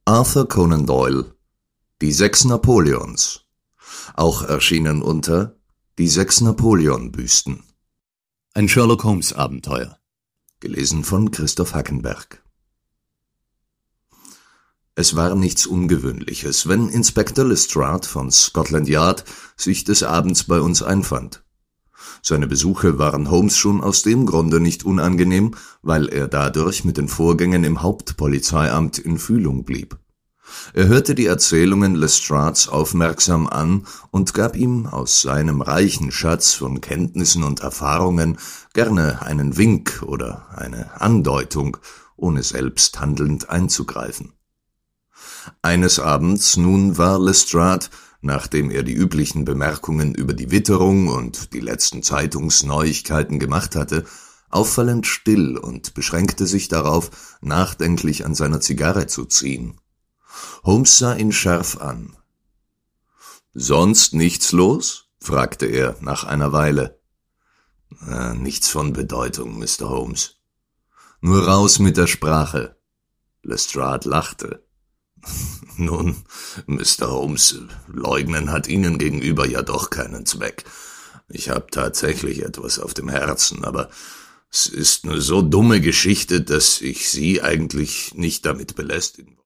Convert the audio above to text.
Arthur Conan Doyle, Die 6 Napoleons, auch erschienen unter Die 6 Napoleon-Büsten. Ein Sherlock-Holmes-Abenteuer. Gelesen von Christoph Hackenberg. Es war nichts Ungewöhnliches, wenn Inspektor Lestrade von Scotland Yard sich des Abends bei uns einfand. Seine Besuche waren Holmes schon aus dem Grunde nicht unangenehm, weil er dadurch mit den Vorgängen im Hauptpolizeiamt in Fühlung blieb. Er hörte die Erzählungen Lestrades aufmerksam an und gab ihm aus seinem reichen Schatz von Kenntnissen und Erfahrungen gerne einen Wink oder eine Andeutung, ohne selbst handelnd einzugreifen. Eines Abends nun war Lestrade, nachdem er die üblichen Bemerkungen über die Witterung und die letzten Zeitungsneuigkeiten gemacht hatte, auffallend still und beschränkte sich darauf, nachdenklich an seiner Zigarre zu ziehen. Holmes sah ihn scharf an. »Sonst nichts los?« fragte er nach einer Weile. »Nichts von Bedeutung, Mr. Holmes.« »Nur raus mit der Sprache.« Lestrade lachte. »Nun, Mr. Holmes, leugnen hat Ihnen gegenüber ja doch keinen Zweck. Ich habe tatsächlich etwas auf dem Herzen, aber es ist eine so dumme Geschichte, dass ich Sie eigentlich nicht damit belästigen will.«